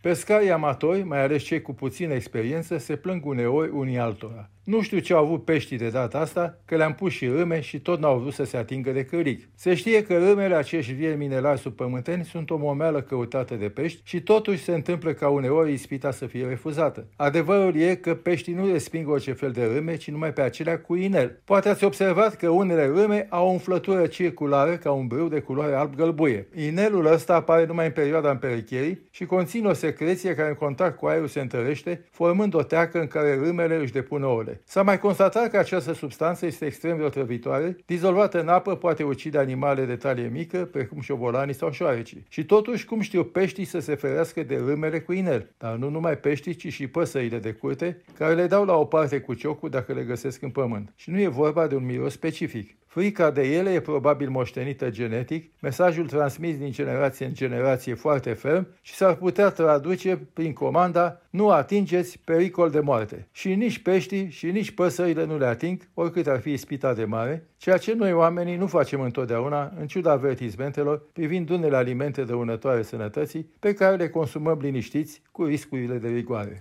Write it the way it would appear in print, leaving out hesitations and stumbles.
Pescarii amatori, mai ales cei cu puțină experiență, se plâng uneori unii altora. Nu știu ce au avut peștii de data asta, că le-am pus și râme și tot n-au vrut să se atingă de cârlig. Se știe că râmele, acești vieri minerali subpământeni, sunt o momeală căutată de pești și totuși se întâmplă ca uneori ispita să fie refuzată. Adevărul e că peștii nu resping orice fel de râme, ci numai pe acelea cu inel. Poate ați observat că unele râme au o umflătură circulară ca un brâu de culoare alb-gălbuie. Inelul ăsta apare numai în perioada împerecherii și conține o secreție care în contact cu aerul se întărește, formând o teacă în care râmele își depun ouăle. S-a mai constatat că această substanță este extrem de otrăvitoare, dizolvată în apă poate ucide animale de talie mică, precum șobolanii sau șoarecii. Și totuși, cum știu peștii să se ferească de râmele cu inel? Dar nu numai peștii, ci și păsările de curte, care le dau la o parte cu ciocul dacă le găsesc în pământ. Și nu e vorba de un miros specific. Frica de ele e probabil moștenită genetic, mesajul transmis din generație în generație foarte ferm și s-ar putea traduce prin comanda "nu atingeți, pericol de moarte". Și nici peștii și nici păsările nu le ating, oricât ar fi ispita de mare, ceea ce noi oamenii nu facem întotdeauna, în ciuda avertismentelor privind unele alimente dăunătoare sănătății pe care le consumăm liniștiți cu riscurile de rigoare.